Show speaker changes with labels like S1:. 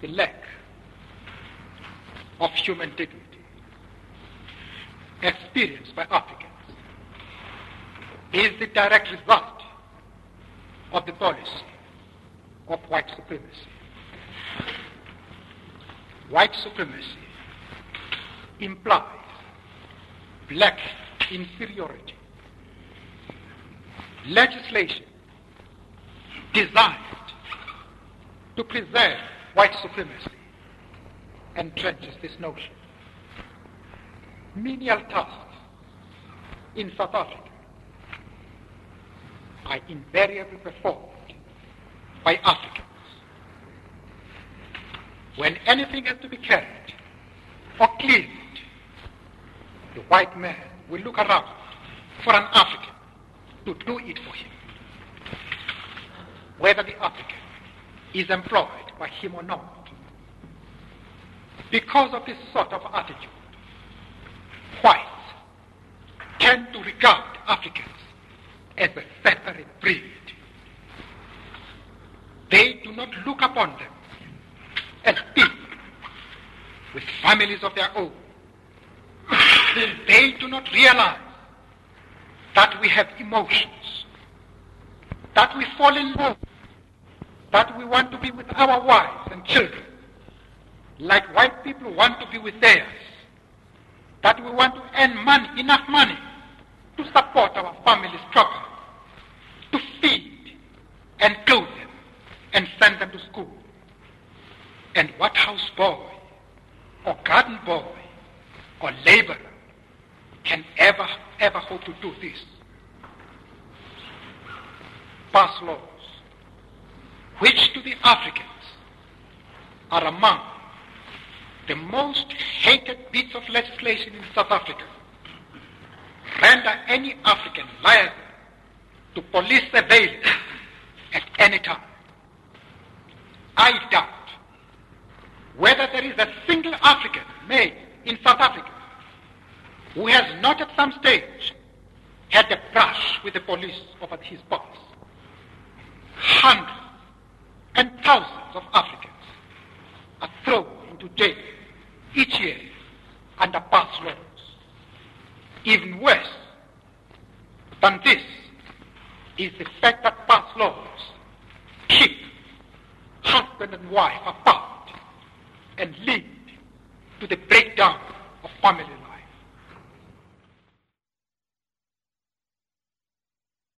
S1: the lack of human dignity experienced by Africans is the direct result of the policy of white supremacy. White supremacy implies black inferiority. Legislation designed to preserve white supremacy entrenches this notion. Menial tasks in South Africa are invariably performed by Africans. When anything has to be carried or cleaned, the white man will look around for an African to do it for him, whether the African is employed by him or not. Because of this sort of attitude, whites tend to regard Africans as a feathery breed. They do not look upon them as people with families of their own. They do not realize that we have emotions, that we fall in love, that we want to be with our wives and children, like white people want to be with theirs, that we want to earn money, enough money to support our families properly, to feed and clothe them and send them to school. And what house boy or garden boy or laborer can ever hope to do this? Pass laws which to the Africans are among the most hated bits of legislation in South Africa, render any African liable to police surveillance at any time. I doubt whether there is a single African male in South Africa who has not at some stage had a brush with the police over his pass. Hundreds and thousands of Africans are thrown into jail each year under pass laws. Even worse than this is the fact that pass laws keep husband and wife apart and lead to the breakdown of family life.